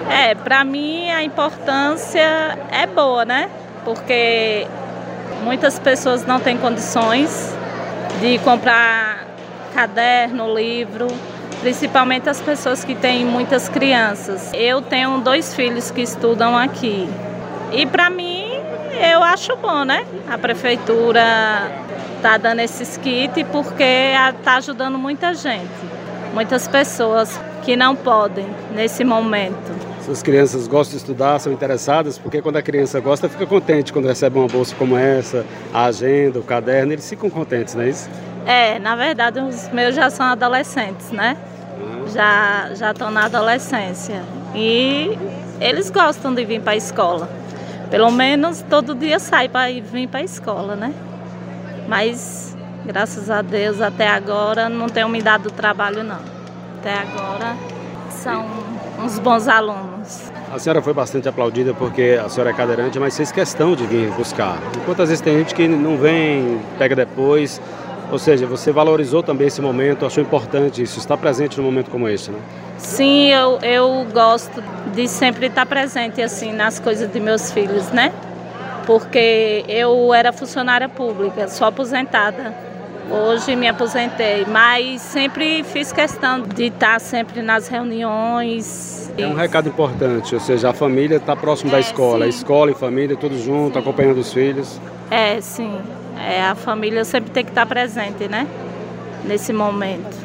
Para mim a importância é boa, né? Porque muitas pessoas não têm condições de comprar caderno, livro, principalmente as pessoas que têm muitas crianças. Eu tenho 2 filhos que estudam aqui e para mim eu acho bom, né? A prefeitura está dando esses kits porque está ajudando muita gente, muitas pessoas que não podem nesse momento. As crianças gostam de estudar, são interessadas, porque quando a criança gosta, fica contente quando recebe uma bolsa como essa, a agenda, o caderno, eles ficam contentes, não é isso? Na verdade, os meus já são adolescentes, né? Já estão na adolescência e eles gostam de vir para a escola. Pelo menos todo dia sai para vir para a escola, né? Mas, graças a Deus, até agora não tenho me dado trabalho, não. Até agora são uns bons alunos. A senhora foi bastante aplaudida porque a senhora é cadeirante, mas fez questão de vir buscar. Enquanto às vezes tem gente que não vem, pega depois. Ou seja, você valorizou também esse momento, achou importante isso, estar presente num momento como esse, né? Sim, eu gosto de sempre estar presente assim nas coisas de meus filhos, né? Porque eu era funcionária pública, sou aposentada. Hoje me aposentei, mas sempre fiz questão de estar sempre nas reuniões. É um recado importante, ou seja, a família está próximo da escola, sim. A escola e família, tudo junto, acompanhando os filhos. Sim. A família sempre tem que estar presente, né? Nesse momento.